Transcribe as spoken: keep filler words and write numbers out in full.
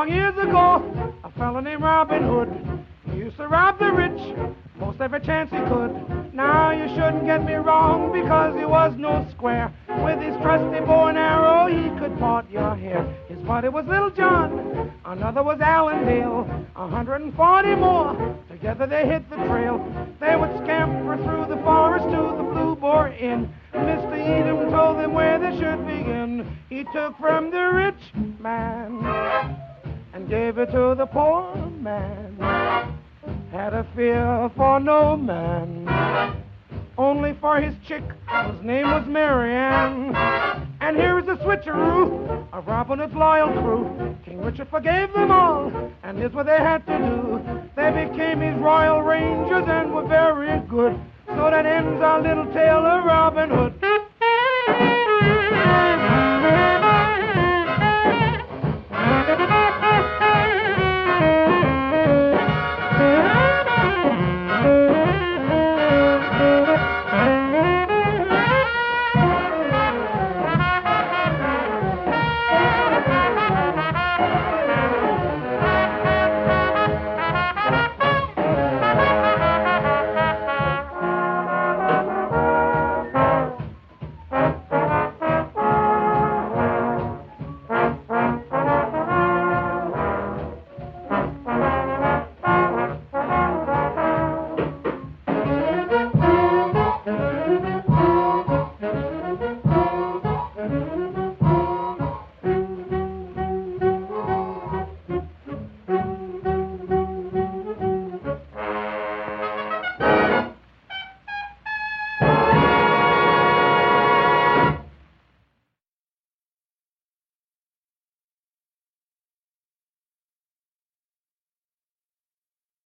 long years ago, a fellow named Robin Hood. He used to rob the rich most every chance he could. Now you shouldn't get me wrong, because he was no square. With his trusty bow and arrow, he could part your hair. His buddy was Little John, another was Allendale, a hundred and forty more. Together they hit the trail. They would scamper through the forest to the Blue Boar Inn. Mister Edom told them where they should begin. He took from the rich man and gave it to the poor man. Had a fear for no man, only for his chick, whose name was Marianne. And here is the switcheroo of Robin Hood's loyal crew. King Richard forgave them all, and here's what they had to do. They became his royal rangers and were very good. So that ends our little tale of Robin Hood.